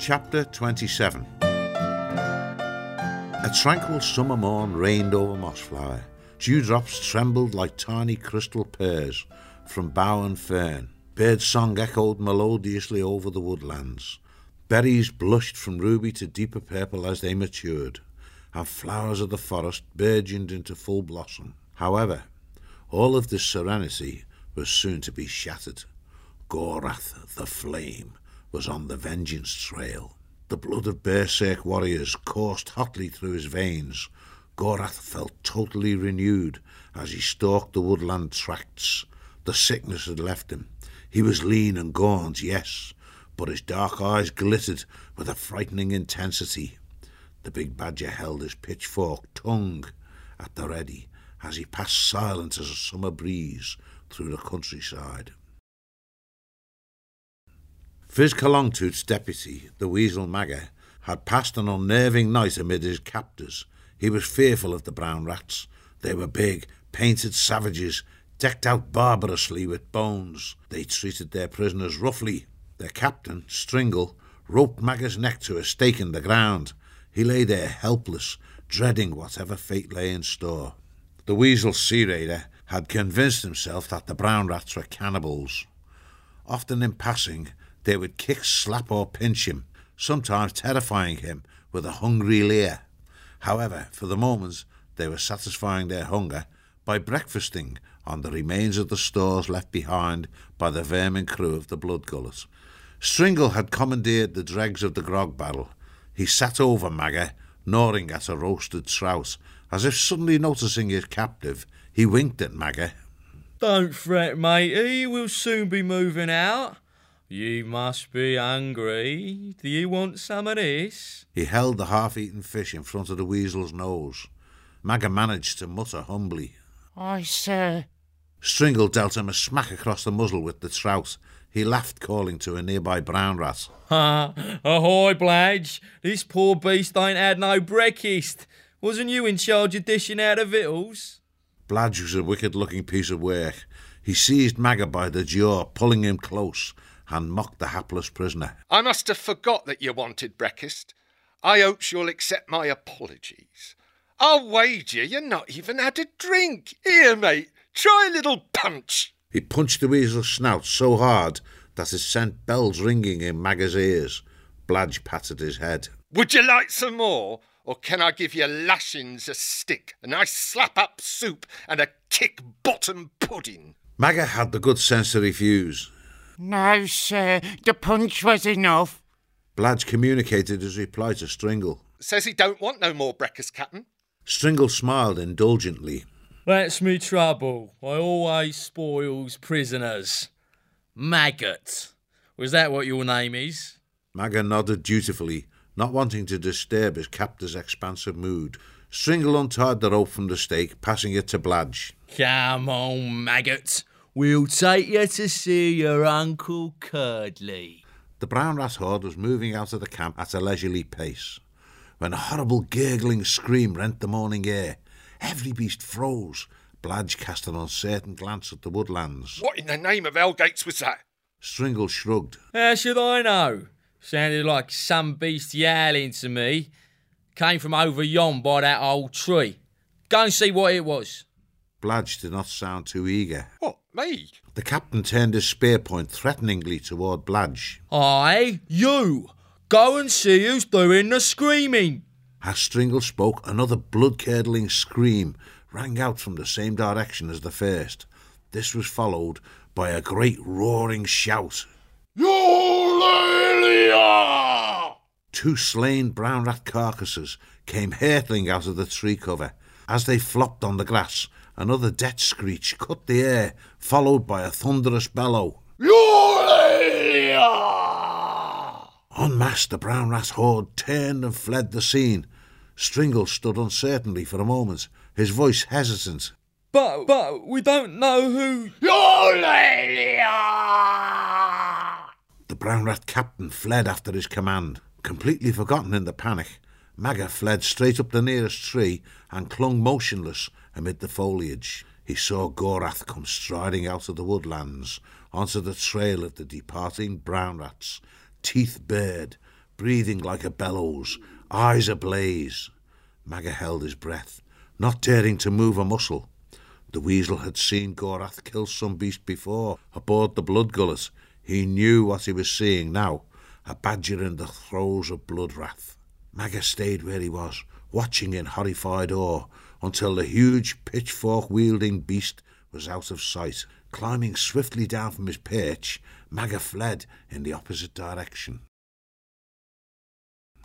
Chapter 27. A tranquil summer morn reigned over Mossflower. Dewdrops trembled like tiny crystal pears from bough and fern. Bird song echoed melodiously over the woodlands. Berries blushed from ruby to deeper purple as they matured, and flowers of the forest burgeoned into full blossom. However, all of this serenity was soon to be shattered. Gorath the Flame was on the vengeance trail. The blood of berserk warriors coursed hotly through his veins. Gorath felt totally renewed as he stalked the woodland tracts. The sickness had left him. He was lean and gaunt, yes, but his dark eyes glittered with a frightening intensity. The big badger held his pitchfork tongue at the ready as he passed silent as a summer breeze through the countryside. Fizz Longtooth's deputy, the weasel Magga, had passed an unnerving night amid his captors. He was fearful of the brown rats. They were big, painted savages, decked out barbarously with bones. They treated their prisoners roughly. Their captain, Stringle, roped Magga's neck to a stake in the ground. He lay there helpless, dreading whatever fate lay in store. The weasel sea raider had convinced himself that the brown rats were cannibals. Often in passing, they would kick, slap or pinch him, sometimes terrifying him with a hungry leer. However, for the moment, they were satisfying their hunger by breakfasting on the remains of the stores left behind by the vermin crew of the Blood Gullet. Stringle had commandeered the dregs of the grog barrel. He sat over Magga, gnawing at a roasted trout. As if suddenly noticing his captive, he winked at Magga. "Don't fret, matey, we'll soon be moving out. You must be hungry. Do you want some of this?" He held the half-eaten fish in front of the weasel's nose. Magga managed to mutter humbly, "Aye, sir." Stringle dealt him a smack across the muzzle with the trout. He laughed, calling to a nearby brown rat. "Ha! Ahoy, Bladge. This poor beast ain't had no breakfast. Wasn't you in charge of dishing out the victuals?" Bladge was a wicked-looking piece of work. He seized Magga by the jaw, pulling him close, and mocked the hapless prisoner. "I must have forgot that you wanted breakfast. I hope you'll accept my apologies. I'll wager you've not even had a drink. Here, mate, try a little punch." He punched the weasel's snout so hard that it sent bells ringing in Magga's ears. Bladge patted his head. "Would you like some more? Or can I give you lashings, a stick, a nice slap-up soup, and a kick-bottom pudding?" Magga had the good sense to refuse. "No, sir, the punch was enough." Bladge communicated his reply to Stringle. "Says he don't want no more breakfast, Captain." Stringle smiled indulgently. "That's me trouble. I always spoils prisoners. Maggot. Was that what your name is?" Magga nodded dutifully, not wanting to disturb his captor's expansive mood. Stringle untied the rope from the stake, passing it to Bladge. "Come on, Maggot. We'll take you to see your Uncle Curdley." The brown rat horde was moving out of the camp at a leisurely pace, when a horrible gurgling scream rent the morning air. Every beast froze. Bladge cast an uncertain glance at the woodlands. "What in the name of Hellgates was that?" Stringle shrugged. "How should I know? Sounded like some beast yowling to me. Came from over yon by that old tree. Go and see what it was." Bladge did not sound too eager. "What, me?" The captain turned his spear point threateningly toward Bladge. "Aye, you! Go and see who's doing the screaming." As Stringle spoke, another blood-curdling scream rang out from the same direction as the first. This was followed by a great roaring shout. "Eulalia!" Two slain brown rat carcasses came hurtling out of the tree cover. As they flopped on the grass, another death screech cut the air, followed by a thunderous bellow. "Eulalia!" En masse, the brown rat horde turned and fled the scene. Stringle stood uncertainly for a moment, his voice hesitant. But we don't know who..." "Eulalia!" The brown rat captain fled after his command. Completely forgotten in the panic, Magga fled straight up the nearest tree and clung motionless amid the foliage. He saw Gorath come striding out of the woodlands onto the trail of the departing brown rats, teeth bared, breathing like a bellows, eyes ablaze. Magga held his breath, not daring to move a muscle. The weasel had seen Gorath kill some beast before, aboard the Blood Gullet. He knew what he was seeing now, a badger in the throes of blood wrath. Magga stayed where he was, watching in horrified awe, until the huge pitchfork-wielding beast was out of sight. Climbing swiftly down from his perch, Magga fled in the opposite direction.